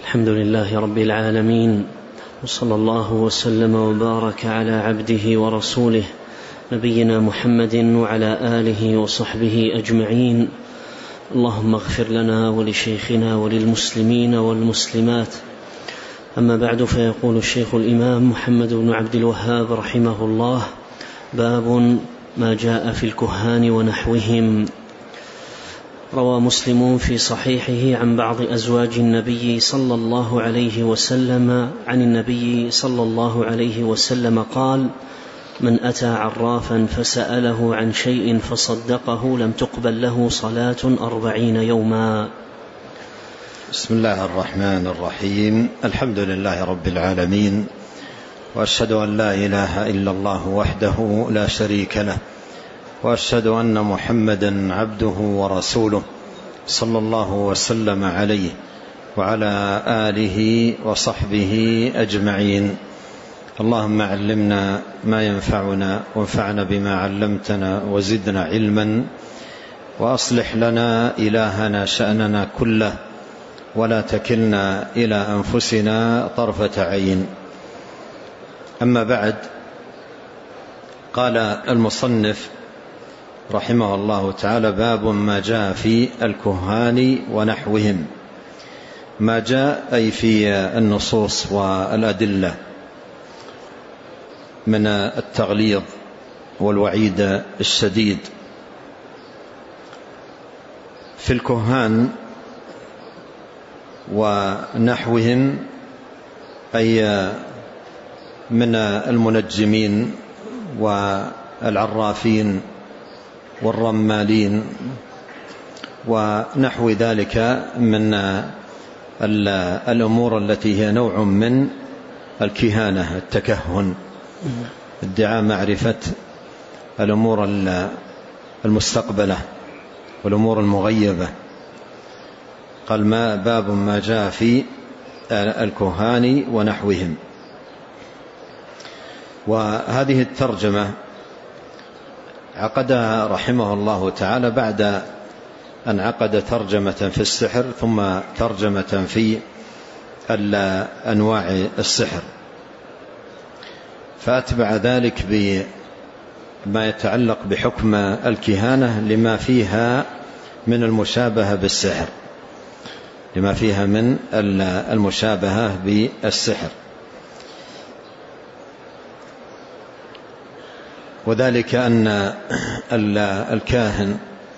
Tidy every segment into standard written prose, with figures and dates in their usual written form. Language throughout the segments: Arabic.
الحمد لله رب العالمين، وصلى الله وسلم وبارك على عبده ورسوله نبينا محمد وعلى آله وصحبه أجمعين. اللهم اغفر لنا ولشيخنا وللمسلمين والمسلمات. أما بعد، فيقول الشيخ الإمام محمد بن عبد الوهاب رحمه الله: باب ما جاء في الكهان ونحوهم. روى مسلم في صحيحه عن بعض أزواج النبي صلى الله عليه وسلم عن النبي صلى الله عليه وسلم قال: من أتى عرافا فسأله عن شيء فصدقه لم تقبل له صلاة 40 يوما. بسم الله الرحمن الرحيم. الحمد لله رب العالمين، وأشهد أن لا إله إلا الله وحده لا شريك له، وأشهد أن محمدا عبده ورسوله صلى الله وسلم عليه وعلى آله وصحبه أجمعين. اللهم علمنا ما ينفعنا وانفعنا بما علمتنا وزدنا علما، وأصلح لنا إلهنا شأننا كله، ولا تكلنا إلى أنفسنا طرفة عين. أما بعد، قال المصنف رحمه الله تعالى: باب ما جاء في الكهان ونحوهم. ما جاء أي في النصوص والأدلة من التغليظ والوعيد الشديد في الكهان ونحوهم، أي من المنجمين والعرافين والرمالين ونحو ذلك من الأمور التي هي نوع من الكهانة، التكهن، ادعاء معرفة الأمور المستقبلة والأمور المغيبة. قال: ما باب ما جاء في الكهان ونحوهم. وهذه الترجمة عقدها رحمه الله تعالى بعد أن عقد ترجمة في السحر، ثم ترجمة في أنواع السحر، فأتبع ذلك بما يتعلق بحكم الكهانة لما فيها من المشابهة بالسحر، لما فيها من المشابهة بالسحر. وذلك أن الكاهن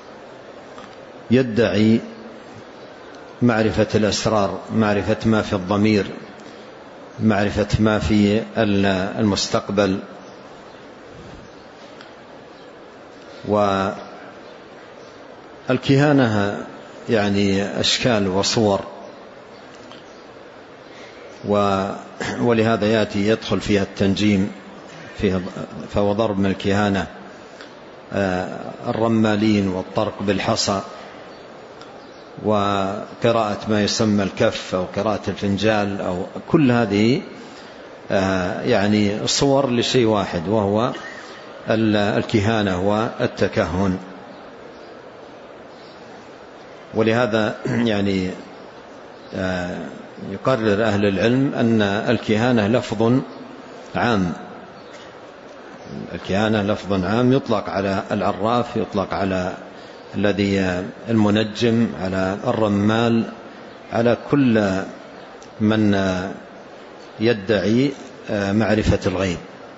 يدعي معرفة الأسرار، معرفة ما في الضمير، معرفة ما في المستقبل. والكهانة يعني أشكال وصور، ولهذا يدخل فيها التنجيم، فهو ضرب من الكهانة، الرمالين والطرق بالحصى، وقراءة ما يسمى الكف أو قراءة الفنجال، أو كل هذه يعني صور لشيء واحد، وهو الكهانة والتكهن. ولهذا يعني يقرر أهل العلم أن الكهانة لفظ عام، الكهانة لفظ عام يطلق على العراف، يطلق على الذي المنجم، على الرمال، على كل من يدعي معرفة الغيب.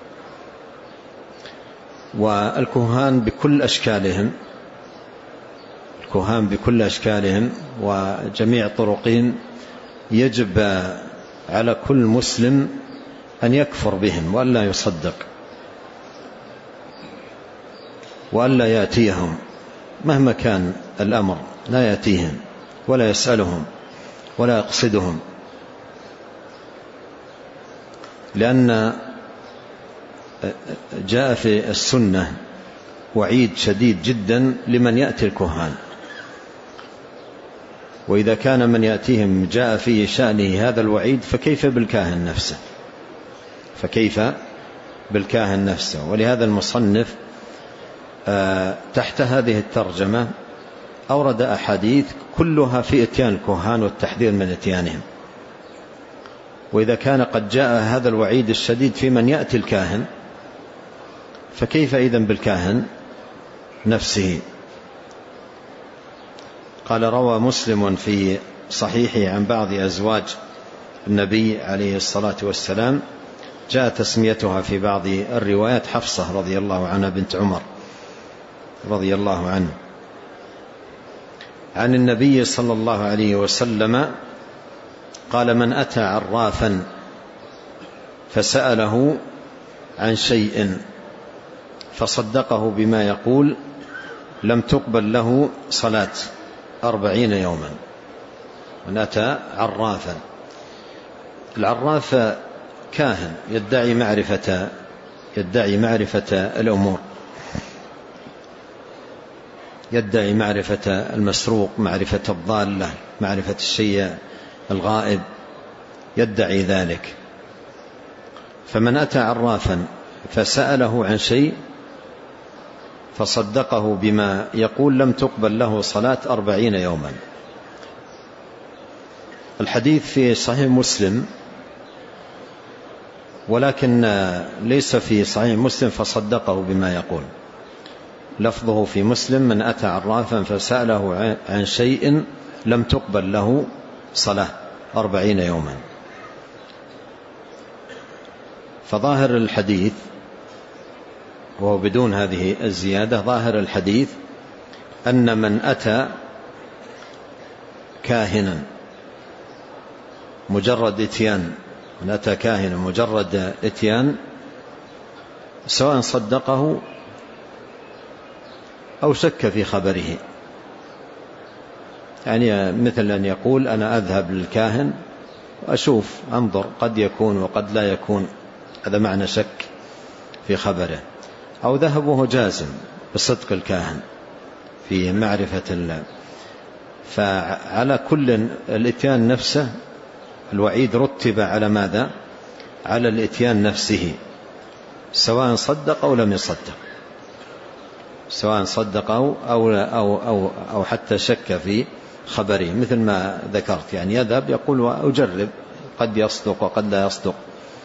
والكهان بكل أشكالهم، الكهان بكل أشكالهم وجميع طرقهم، يجب على كل مسلم أن يكفر بهم وأن لا يصدق، وأن لا يأتيهم مهما كان الأمر، لا يأتيهم ولا يسألهم ولا يقصدهم، لأن جاء في السنة وعيد شديد جدا لمن يأتي الكهان. وإذا كان من يأتيهم جاء في شأنه هذا الوعيد، فكيف بالكاهن نفسه، فكيف بالكاهن نفسه. ولهذا المصنف تحت هذه الترجمة أورد أحاديث كلها في إتيان الكهان والتحذير من إتيانهم، وإذا كان قد جاء هذا الوعيد الشديد في من يأتي الكاهن، فكيف إذن بالكاهن نفسه؟ قال: روى مسلم في صحيحه عن بعض أزواج النبي عليه الصلاة والسلام، جاء تسميتها في بعض الروايات حفصة رضي الله عنها بنت عمر رضي الله عنه، عن النبي صلى الله عليه وسلم قال: من أتى عرافا فسأله عن شيء فصدقه بما يقول لم تقبل له صلاة 40 يوما. من أتى عرافا، العراف كاهن يدعي معرفة الأمور، يدعي معرفة المسروق، معرفة الضالة، معرفة الشيء الغائب، يدعي ذلك. فمن أتى عرافا فسأله عن شيء فصدقه بما يقول لم تقبل له صلاة 40 يوما. الحديث في صحيح مسلم، ولكن ليس في صحيح مسلم فصدقه بما يقول، لفظه في مسلم: من أتى عرافا فسأله عن شيء لم تقبل له صلاة 40 يوما. فظاهر الحديث، وهو بدون هذه الزيادة، ظاهر الحديث أن من أتى كاهنا مجرد إتيان، من أتى كاهنا مجرد إتيان، سواء صدقه أو شك في خبره، يعني مثل أن يقول: أنا أذهب للكاهن وأشوف أنظر قد يكون وقد لا يكون، هذا معنى شك في خبره. أو ذهبه جازم بصدق الكاهن في معرفة الله. فعلى كل الإتيان نفسه الوعيد رتب على ماذا؟ على الإتيان نفسه، سواء صدق أو لم يصدق، سواء صدق أو حتى شك في خبره، مثل ما ذكرت، يعني يذهب يقول وأجرب قد يصدق وقد لا يصدق.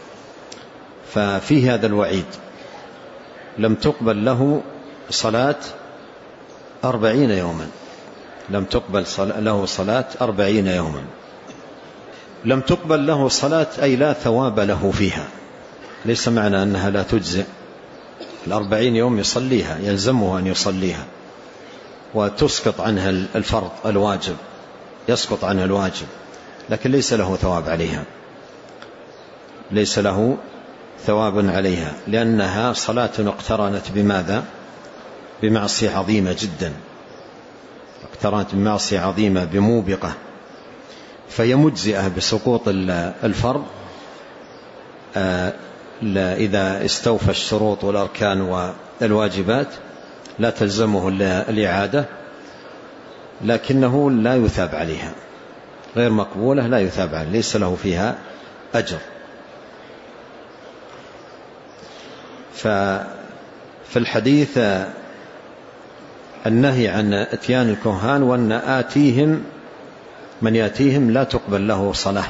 ففيه هذا الوعيد: لم تقبل له صلاة 40 يوما، لم تقبل له صلاة 40 يوما. لم تقبل له صلاة أي لا ثواب له فيها، ليس معنى أنها لا تجزئ. 40 يوم يصليها، يلزمه أن يصليها، وتسقط عنها الفرض الواجب، يسقط عنها الواجب، لكن ليس له ثواب عليها، ليس له ثواب عليها، لأنها صلاة اقترنت بماذا؟ بمعصية عظيمة جدا، اقترنت بمعصية عظيمة بموبقة، فهي مجزئة بسقوط الفرض إذا استوفى الشروط والأركان والواجبات، لا تلزمه الإعادة، لكنه لا يثاب عليها، غير مقبولة، لا يثاب عليها، ليس له فيها أجر. ففي الحديث النهي عن اتيان الكهان، وأن آتيهم من يأتيهم لا تقبل له صلاة.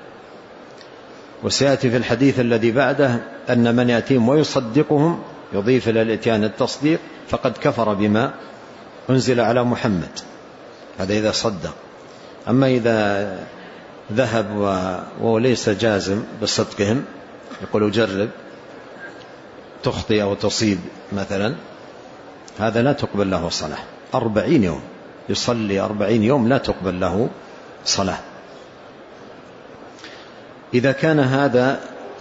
وسيأتي في الحديث الذي بعده أن من يأتيهم ويصدقهم، يضيف إلى الاتيان التصديق، فقد كفر بما أنزل على محمد، هذا إذا صدق. أما إذا ذهب وليس جازم بصدقهم، يقول جرب تخطئ أو تصيب مثلا، هذا لا تقبل له صلاة 40 يوم، يصلي 40 يوم لا تقبل له صلاة. إذا كان هذا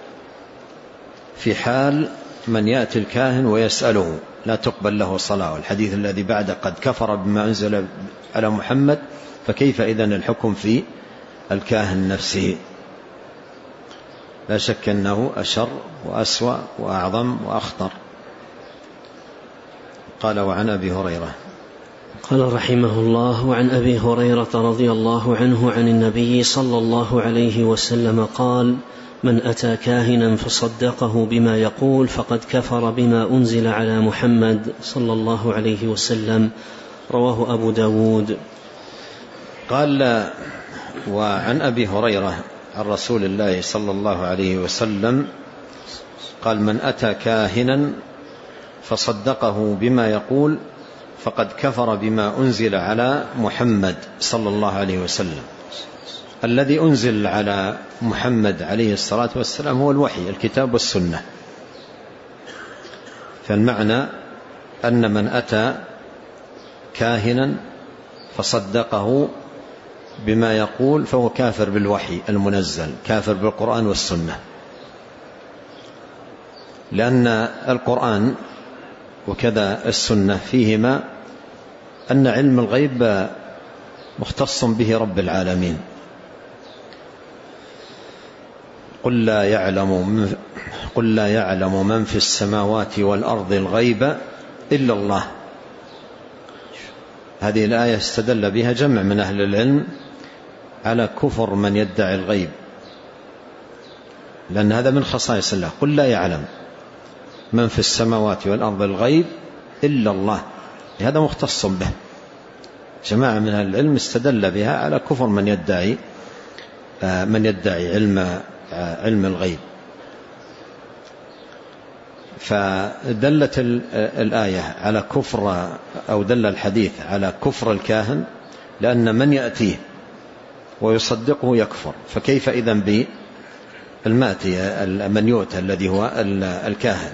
في حال من يأتي الكاهن ويسأله لا تقبل له صلاة، والحديث الذي بعده قد كفر بما أنزل على محمد، فكيف إذن الحكم في الكاهن نفسه؟ لا شك أنه أشر وأسوأ وأعظم وأخطر. قال: وعن أبي هريرة، قال رحمه الله: وعن أبي هريرة رضي الله عنه عن النبي صلى الله عليه وسلم قال: من أتى كاهنا فصدقه بما يقول فقد كفر بما أنزل على محمد صلى الله عليه وسلم. رواه أبو داود. قال: وعن أبي هريرة عن رسول الله صلى الله عليه وسلم قال: من أتى كاهنا فصدقه بما يقول فقد كفر بما أنزل على محمد صلى الله عليه وسلم. الذي أنزل على محمد عليه الصلاة والسلام هو الوحي، الكتاب والسنة. فالمعنى أن من أتى كاهنا فصدقه بما يقول فهو كافر بالوحي المنزل، كافر بالقرآن والسنة، لأن القرآن وكذا السنة فيهما أن علم الغيب مختص به رب العالمين. قل لا يعلم من في السماوات والأرض الغيب إلا الله. هذه الآية استدل بها جمع من أهل العلم على كفر من يدعي الغيب، لأن هذا من خصائص الله. قل لا يعلم من في السماوات والأرض الغيب إلا الله، هذا مختص به. جماعة من أهل العلم استدل بها على كفر من يدعي علم الغيب. فدلت الآية على كفر، أو دل الحديث على كفر الكاهن، لأن من يأتيه ويصدقه يكفر، فكيف إذن بالماتي من يؤتى الذي هو الكاهن؟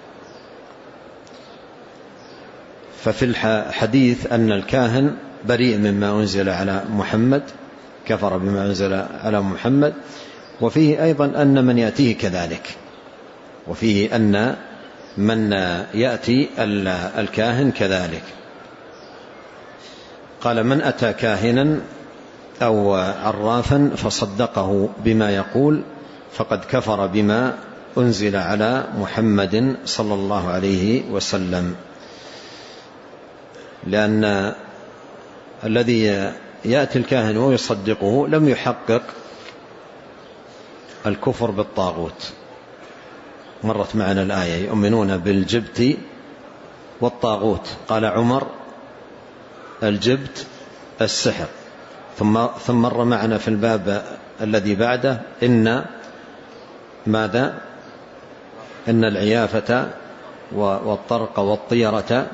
ففي الحديث أن الكاهن بريء مما أنزل على محمد، كفر بما أنزل على محمد. وفيه أيضا أن من يأتيه كذلك، وفيه أن من يأتي الكاهن كذلك. قال: من أتى كاهنا أو عرافا فصدقه بما يقول فقد كفر بما أنزل على محمد صلى الله عليه وسلم. لأن الذي يأتي الكاهن ويصدقه لم يحقق الكفر بالطاغوت. مرت معنا الآية: يؤمنون بالجبت والطاغوت. قال عمر: الجبت السحر. ثم مر معنا في الباب الذي بعده: إن العيافة والطرق والطيرة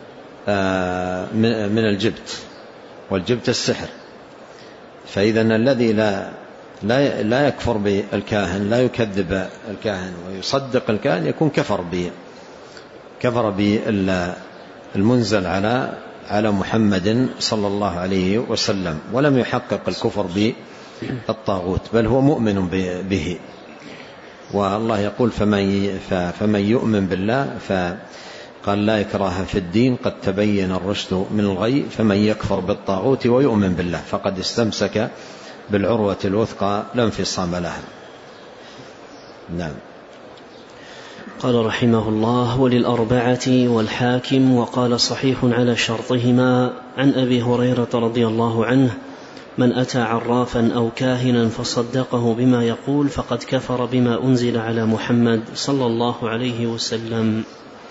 من الجبت، والجبت السحر. فإذن الذي لا يكفر بالكاهن، لا يكذب الكاهن ويصدق الكاهن، يكون كفر بالمنزل على محمد صلى الله عليه وسلم، ولم يحقق الكفر بالطاغوت، بل هو مؤمن به. والله يقول: فمن يؤمن بالله قال: لا إكراه في الدين قد تبين الرشد من الغي، فمن يكفر بالطاغوت ويؤمن بالله فقد استمسك بالعروة الوثقى لا انفصام لها. نعم. قال رحمه الله: وللأربعة والحاكم وقال صحيح على شرطهما عن أبي هريرة رضي الله عنه: من أتى عرافا أو كاهنا فصدقه بما يقول فقد كفر بما أنزل على محمد صلى الله عليه وسلم.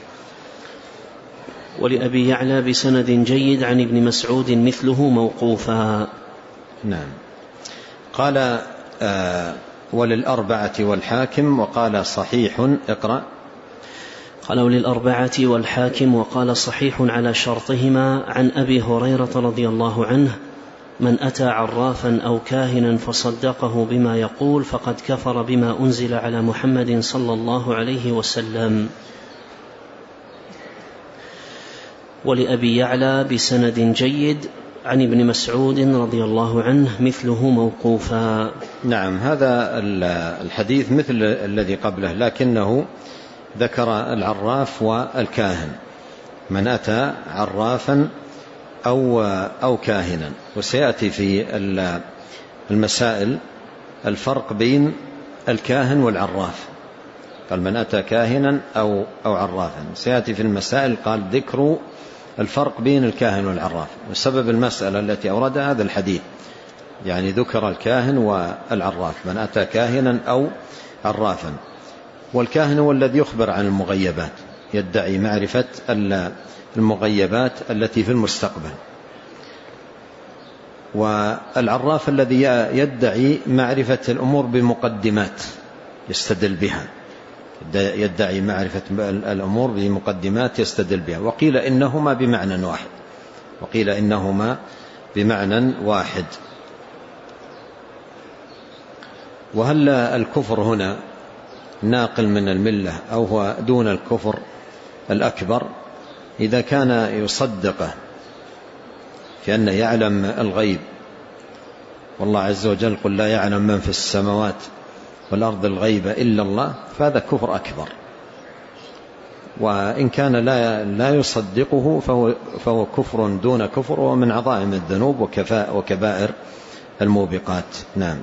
ولأبي يعلى بسند جيد عن ابن مسعود مثله موقوفا. نعم. قال: وللأربعة والحاكم وقال صحيح. اقرأ. قال: وللأربعة والحاكم وقال صحيح على شرطهما عن أبي هريرة رضي الله عنه: من أتى عرافا أو كاهنا فصدقه بما يقول فقد كفر بما أنزل على محمد صلى الله عليه وسلم. ولأبي يعلى بسند جيد عن ابن مسعود رضي الله عنه مثله موقوفا. نعم. هذا الحديث مثل الذي قبله، لكنه ذكر العراف والكاهن. من أتى عرافا أو كاهنا. وسيأتي في المسائل الفرق بين الكاهن والعراف. قال: من أتى كاهنا أو عرافا. سيأتي في المسائل قال ذكر الفرق بين الكاهن والعراف، وسبب المسألة التي أوردها هذا الحديث، يعني ذكر الكاهن والعراف: من أتى كاهنا أو عرافا. والكاهن هو الذي يخبر عن المغيبات، يدعي معرفة المغيبات التي في المستقبل. والعراف الذي يدعي معرفة الأمور بمقدمات يستدل بها، يدعي معرفة الأمور بمقدمات يستدل بها. وقيل إنهما بمعنى واحد، وقيل إنهما بمعنى واحد. وهل الكفر هنا ناقل من الملة أو هو دون الكفر الأكبر؟ إذا كان يصدقه في أنه يعلم الغيب، والله عز وجل قل لا يعلم من في السماوات والأرض الغيب إلا الله، فهذا كفر أكبر. وإن كان لا يصدقه فهو كفر دون كفر، ومن عظائم الذنوب وكبائر الموبقات. نعم.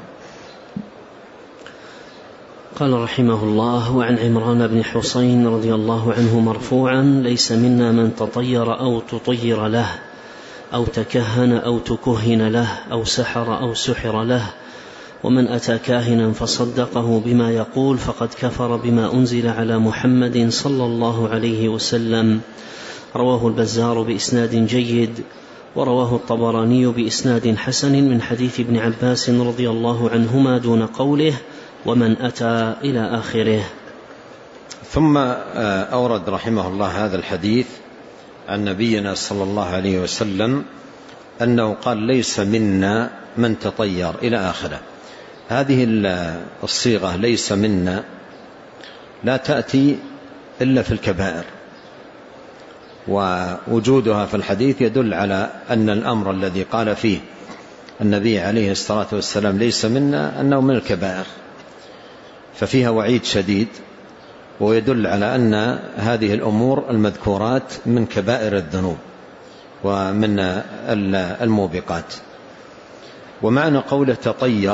قال رحمه الله: وعن عمران بن حسين رضي الله عنه مرفوعا: ليس منا من تطير أو تطير له، أو تكهن أو تكهن له، أو سحر أو سحر له، ومن أتى كاهنا فصدقه بما يقول فقد كفر بما أنزل على محمد صلى الله عليه وسلم. رواه البزار بإسناد جيد، ورواه الطبراني بإسناد حسن من حديث ابن عباس رضي الله عنهما دون قوله ومن أتى إلى آخره. ثم أورد رحمه الله هذا الحديث عن نبينا صلى الله عليه وسلم أنه قال: ليس منا من تطير إلى آخره. هذه الصيغة ليس منا لا تأتي إلا في الكبائر، ووجودها في الحديث يدل على أن الأمر الذي قال فيه النبي عليه الصلاة والسلام ليس منا أنه من الكبائر، ففيها وعيد شديد، ويدل على أن هذه الأمور المذكورات من كبائر الذنوب ومن الموبقات. ومعنى قوله تطير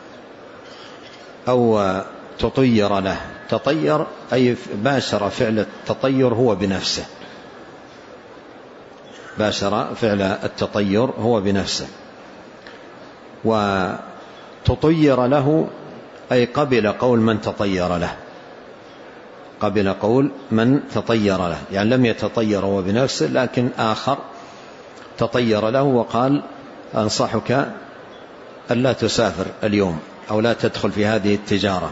أو تطير له، تطير أي باشر فعل التطير هو بنفسه، باشر فعل التطير هو بنفسه. وتطير له أي قبل قول من تطير له، قبل قول من تطير له، يعني لم يتطير هو بنفسه، لكن آخر تطير له وقال: أنصحك ألا تسافر اليوم أو لا تدخل في هذه التجارة،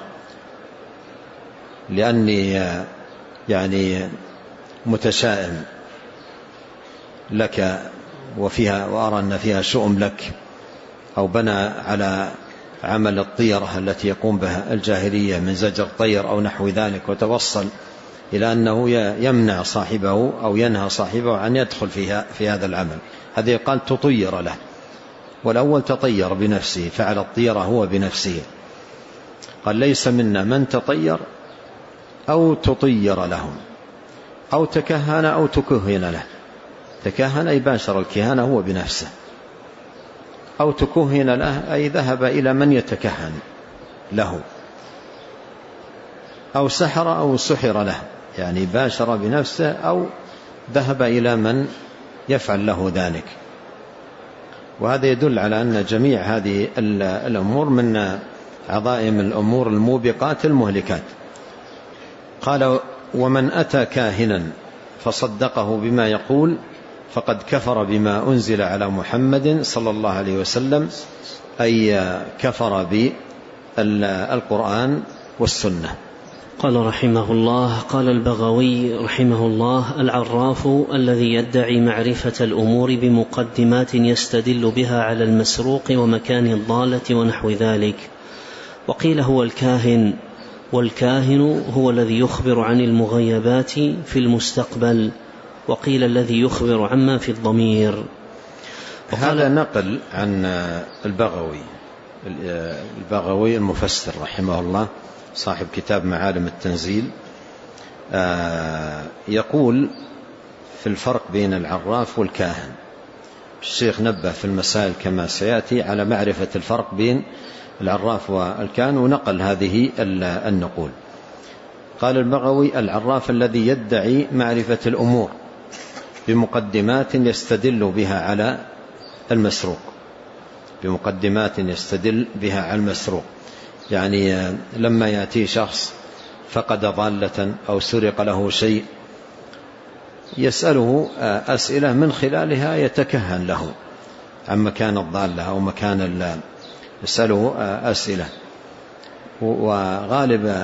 لأني يعني متشائم لك وفيها، وأرى أن فيها شؤم لك، أو بنى على عمل الطيرة التي يقوم بها الجاهلية من زجر طير أو نحو ذلك، وتوصل إلى أنه يمنع صاحبه أو ينهى صاحبه عن يدخل في هذا العمل. هذه قال تطير له، والأول تطير بنفسه، فعل الطيرة هو بنفسه. قال: ليس منا من تطير أو تطير لهم، أو تكهن أو تكهن له. تكهن أي باشر الكهانة هو بنفسه، أو تكهن له أي ذهب إلى من يتكهن له، أو سحر أو سحر له، يعني باشر بنفسه أو ذهب إلى من يفعل له ذلك. وهذا يدل على أن جميع هذه الأمور من عظائم الأمور الموبقات المهلكات. قال: ومن أتى كاهنا فصدقه بما يقول فقد كفر بما أنزل على محمد صلى الله عليه وسلم، أي كفر بالقرآن والسنة. قال رحمه الله: قال البغوي رحمه الله: العراف الذي يدعي معرفة الأمور بمقدمات يستدل بها على المسروق ومكان الضالة ونحو ذلك. وقيل هو الكاهن، والكاهن هو الذي يخبر عن المغيبات في المستقبل، وقيل الذي يخبر عما في الضمير. هذا نقل عن البغوي المفسر رحمه الله صاحب كتاب معالم التنزيل، يقول في الفرق بين العراف والكاهن. الشيخ نبه في المسائل كما سيأتي على معرفة الفرق بين العراف والكاهن، ونقل هذه النقول. قال البغوي: العراف الذي يدعي معرفة الأمور بمقدمات يستدل بها على المسروق، بمقدمات يستدل بها على المسروق، يعني لما يأتي شخص فقد ضالة أو سرق له شيء يسأله أسئلة من خلالها يتكهن له عن مكان الضالة أو مكان يسأله أسئلة، وغالب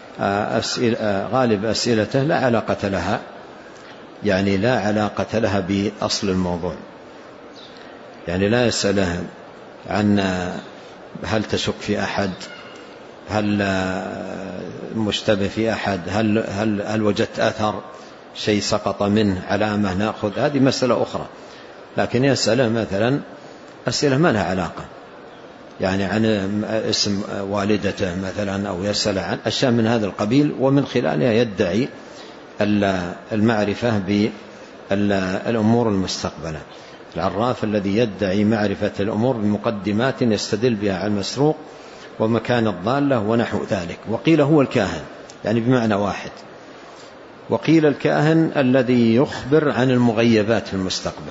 أسئلته لا علاقة لها، يعني لا علاقة لها بأصل الموضوع. يعني لا يسأله عن هل تشك في أحد، هل مشتبه في أحد، هل وجدت أثر شيء سقط منه علامة نأخذ، هذه مسألة أخرى. لكن يسأله مثلا أسئلة ما لها علاقة، يعني عن اسم والدته مثلا، أو يسأل عن أشياء من هذا القبيل، ومن خلالها يدعي المعرفة بالأمور المستقبلة. العراف الذي يدعي معرفة الأمور بمقدمات يستدل بها على المسروق ومكان الضالة ونحو ذلك. وقيل هو الكاهن، يعني بمعنى واحد. وقيل الكاهن الذي يخبر عن المغيبات في المستقبل.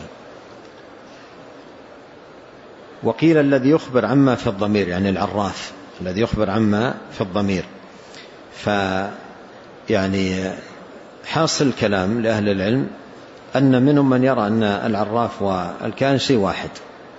وقيل الذي يخبر عما في الضمير، يعني العراف الذي يخبر عما في الضمير. يعني حاصل الكلام لأهل العلم أن منهم من يرى أن العراف والكاهن شيء واحد،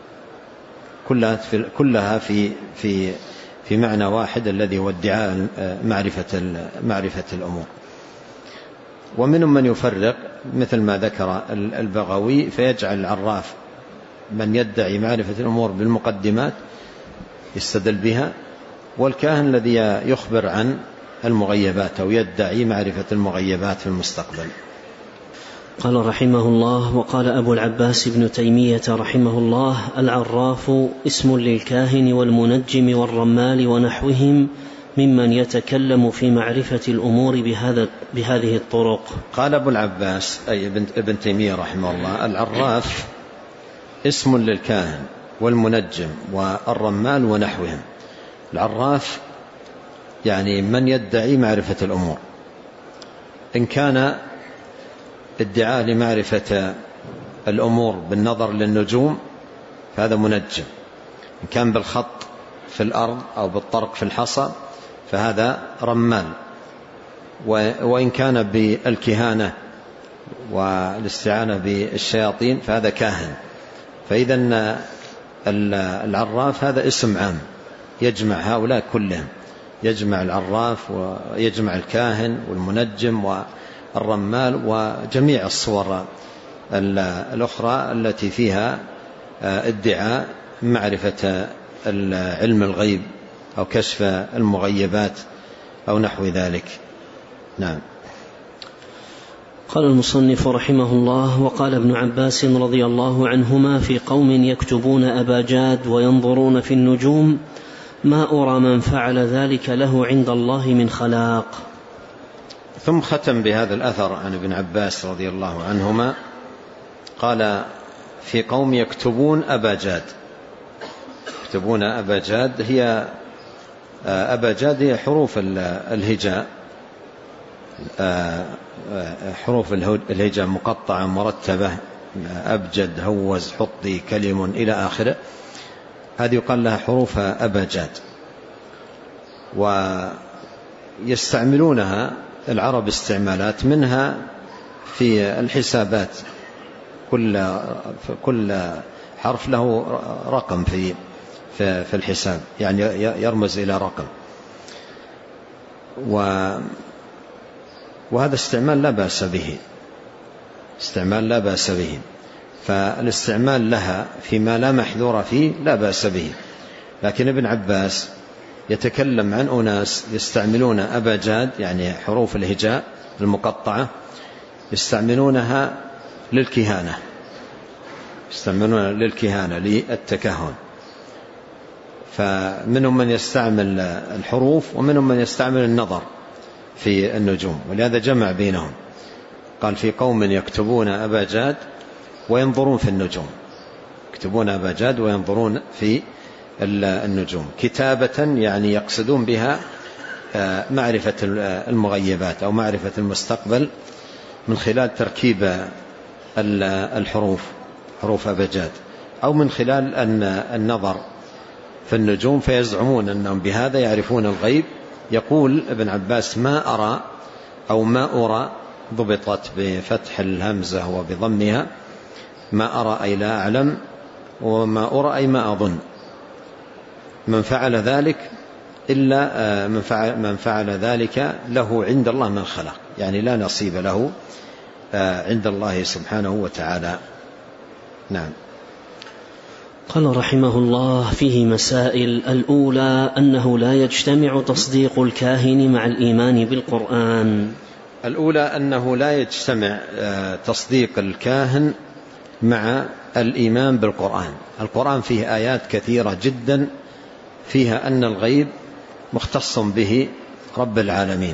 كلها في معنى واحد الذي هو ادعاء معرفة الأمور. ومنهم من يفرق مثل ما ذكر البغوي، فيجعل العراف من يدعي معرفة الأمور بالمقدمات يستدل بها، والكاهن الذي يخبر عن المغيبات أو يدعي معرفة المغيبات في المستقبل. قال رحمه الله: وقال أبو العباس ابن تيمية رحمه الله: العراف اسم للكاهن والمنجم والرمال ونحوهم ممن يتكلم في معرفة الأمور بهذه الطرق. قال أبو العباس أي ابن تيمية رحمه الله: العراف اسم للكاهن والمنجم والرمال ونحوهم. العراف يعني من يدعي معرفة الأمور، إن كان ادعاء لمعرفة الأمور بالنظر للنجوم فهذا منجم، إن كان بالخط في الأرض أو بالطرق في الحصى فهذا رمال، وإن كان بالكهانة والاستعانة بالشياطين فهذا كاهن. فإذا العراف هذا اسم عام يجمع هؤلاء كلهم، يجمع العراف ويجمع الكاهن والمنجم والرمال وجميع الصور الأخرى التي فيها ادعاء معرفة علم الغيب أو كشف المغيبات أو نحو ذلك. نعم. قال المصنف رحمه الله: وقال ابن عباس رضي الله عنهما في قوم يكتبون أباجاد وينظرون في النجوم: ما أرى من فعل ذلك له عند الله من خلاق. ثم ختم بهذا الأثر عن ابن عباس رضي الله عنهما، قال: في قوم يكتبون أباجاد. يكتبون أباجاد هي حروف الهجاء، حروف الهجاء مقطعة مرتبة، أبجد، هوز، حطي، كلم إلى آخره، هذه يقال لها حروف أباجاد. ويستعملونها العرب استعمالات، منها في الحسابات، كل حرف له رقم في الحساب، يعني يرمز إلى رقم، وهذا استعمال لا بأس به، فالاستعمال لها فيما لا محذور فيه لا بأس به. لكن ابن عباس يتكلم عن أناس يستعملون أباجاد، يعني حروف الهجاء المقطعة، يستعملونها للكهانة، للتكهن. فمنهم من يستعمل الحروف ومنهم من يستعمل النظر في النجوم، ولهذا جمع بينهم. قال: في قوم يكتبون أباجاد وينظرون في النجوم. يكتبون أباجاد وينظرون في النجوم كتابة، يعني يقصدون بها معرفة المغيبات أو معرفة المستقبل من خلال تركيب الحروف، حروف أباجاد، أو من خلال النظر في النجوم، فيزعمون أنهم بهذا يعرفون الغيب. يقول ابن عباس: ما أرى أو ما أرى ضبطت بفتح الهمزة وبضمها، ما أرى أي لا أعلم، وما أرى أي ما أظن. من فعل ذلك إلا من فعل ذلك له عند الله من خلق، يعني لا نصيب له عند الله سبحانه وتعالى. نعم. قال رحمه الله: فيه مسائل. الأولى أنه لا يجتمع تصديق الكاهن مع الإيمان بالقرآن. الأولى أنه لا يجتمع تصديق الكاهن مع الإيمان بالقرآن. القرآن فيه آيات كثيرة جدا فيها أن الغيب مختص به رب العالمين،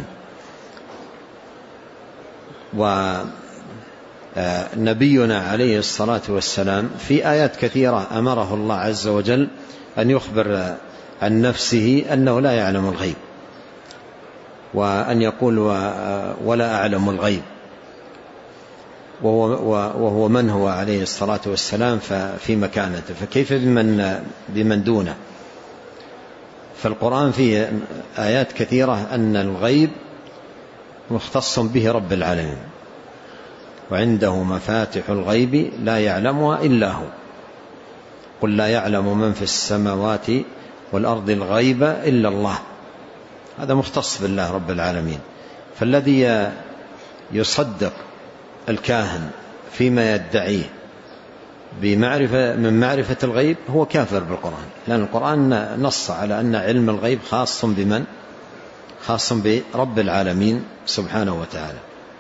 ونبينا عليه الصلاة والسلام في آيات كثيرة أمره الله عز وجل أن يخبر عن نفسه أنه لا يعلم الغيب، وأن يقول ولا أعلم الغيب، وهو من هو عليه الصلاة والسلام في مكانته، فكيف بمن دونه؟ فالقرآن فيه آيات كثيرة أن الغيب مختص به رب العالمين، وعنده مفاتح الغيب لا يعلمها إلا هو، قل لا يعلم من في السماوات والأرض الغيب إلا الله. هذا مختص بالله رب العالمين. فالذي يصدق الكاهن فيما يدعيه من معرفة الغيب هو كافر بالقرآن، لأن القرآن نص على أن علم الغيب خاص بمن؟ خاص برب العالمين سبحانه وتعالى.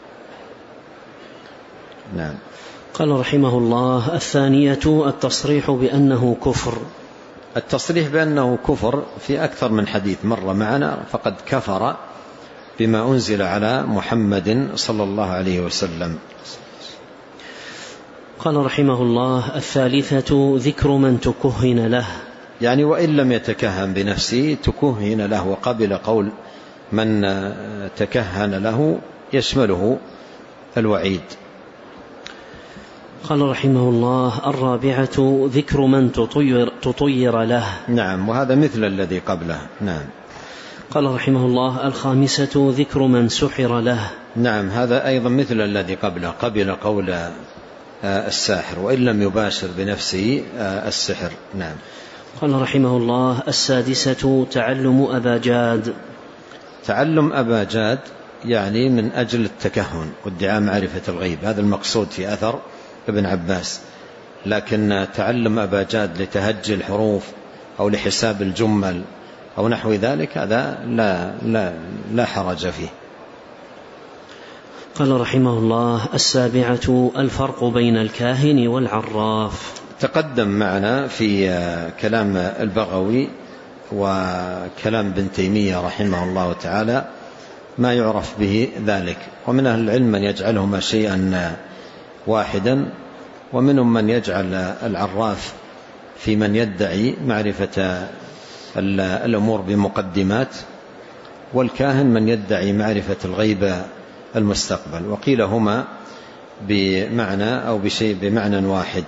نعم. قال رحمه الله: الثانية التصريح بأنه كفر. التصريح بأنه كفر في أكثر من حديث مر معنا، فقد كفر بما أنزل على محمد صلى الله عليه وسلم. قال رحمه الله: الثالثة ذكر من تكهن له، يعني وإن لم يتكهن بنفسه تكهن له، وقبل قول من تكهن له يشمله الوعيد. قال رحمه الله: الرابعة ذكر من تطير له. نعم، وهذا مثل الذي قبله. نعم. قال رحمه الله: الخامسة ذكر من سحر له. نعم، هذا أيضا مثل الذي قبله، قبل قول الساحر وإن لم يباشر بنفسه السحر. نعم. قال رحمه الله: السادسة تعلم أبا جاد. تعلم أبا جاد يعني من أجل التكهن وادعاء معرفة الغيب، هذا المقصود في أثر ابن عباس. لكن تعلم أبا جاد لتهجي الحروف أو لحساب الجمل أو نحو ذلك هذا لا حرج فيه. قال رحمه الله: السابعة الفرق بين الكاهن والعراف. تقدم معنا في كلام البغوي وكلام ابن تيمية رحمه الله تعالى ما يعرف به ذلك، ومن أهل العلم من يجعلهما شيئا واحدا، ومنهم من يجعل العراف في من يدعي معرفة الأمور بمقدمات، والكاهن من يدعي معرفة الغيب المستقبل، وقيل هما بمعنى أو بشيء بمعنى واحد.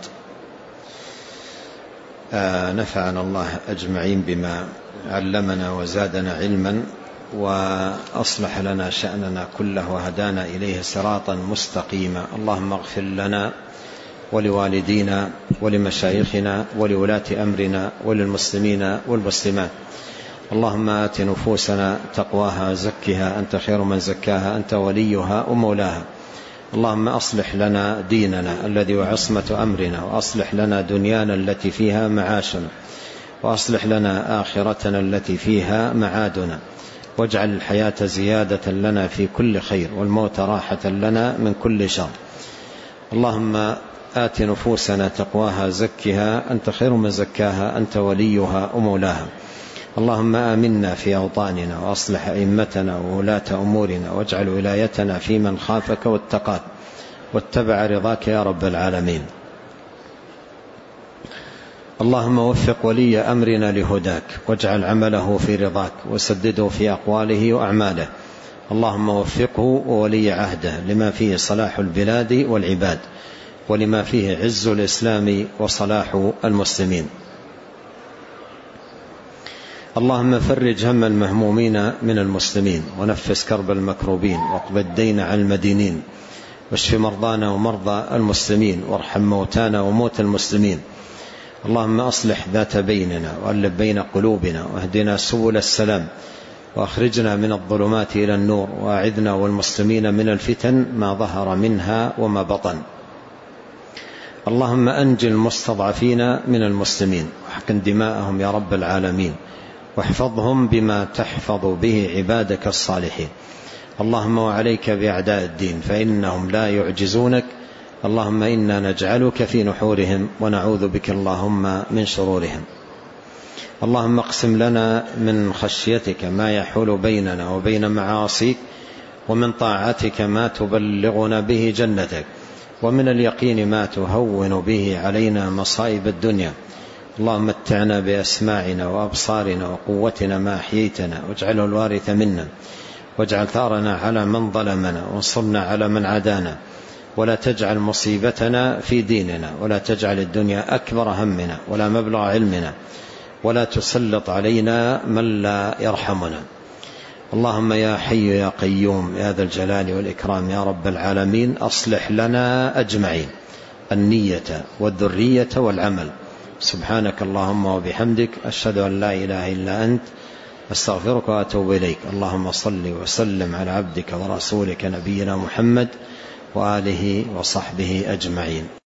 نفعنا الله أجمعين بما علمنا وزادنا علما، وأصلح لنا شأننا كله وهدانا إليه صراطا مستقيما. اللهم اغفر لنا ولوالدينا ولمشايخنا ولولاة أمرنا وللمسلمين والمسلمات. اللهم آت نفوسنا تقواها زكها أنت خير من زكاها أنت وليها ومولاها. اللهم أصلح لنا ديننا الذي وعصمة أمرنا، وأصلح لنا دنيانا التي فيها معاشنا، وأصلح لنا آخرتنا التي فيها معادنا، واجعل الحياة زيادة لنا في كل خير، والموت راحة لنا من كل شر. اللهم آت نفوسنا تقواها زكها أنت خير من زكاها أنت وليها ومولاها. اللهم آمنا في أوطاننا، وأصلح أئمتنا وولاة أمورنا، واجعل ولايتنا في من خافك واتقاك واتبع رضاك يا رب العالمين. اللهم وفق ولي أمرنا لهداك، واجعل عمله في رضاك، وسدده في أقواله وأعماله. اللهم وفقه وولي عهده لما فيه صلاح البلاد والعباد، ولما فيه عز الإسلام وصلاح المسلمين. اللهم فرج هم المهمومين من المسلمين، ونفس كرب المكروبين، واقض الدين عن المدينين، واشف مرضانا ومرضى المسلمين، وارحم موتانا وموتى المسلمين، اللهم أصلح ذات بيننا وألف بين قلوبنا واهدنا سبل السلام وأخرجنا من الظلمات إلى النور وأعذنا والمسلمين من الفتن ما ظهر منها وما بطن. اللهم أنجِ المستضعفين من المسلمين واحقن دماءهم يا رب العالمين واحفظهم بما تحفظ به عبادك الصالحين. اللهم وعليك بأعداء الدين فإنهم لا يعجزونك. اللهم إنا نجعلك في نحورهم ونعوذ بك اللهم من شرورهم. اللهم اقسم لنا من خشيتك ما يحول بيننا وبين معاصيك ومن طاعتك ما تبلغنا به جنتك ومن اليقين ما تهون به علينا مصائب الدنيا. اللهم متعنا بأسماعنا وأبصارنا وقوتنا ما أحييتنا واجعله الوارث منا واجعل ثارنا على من ظلمنا وانصرنا على من عادانا ولا تجعل مصيبتنا في ديننا ولا تجعل الدنيا أكبر همنا ولا مبلغ علمنا ولا تسلط علينا من لا يرحمنا. اللهم يا حي يا قيوم يا ذا الجلال والإكرام يا رب العالمين أصلح لنا أجمعين النية والذرية والعمل. سبحانك اللهم وبحمدك أشهد أن لا إله إلا أنت أستغفرك وأتوب إليك. اللهم صل وسلم على عبدك ورسولك نبينا محمد وآله وصحبه أجمعين.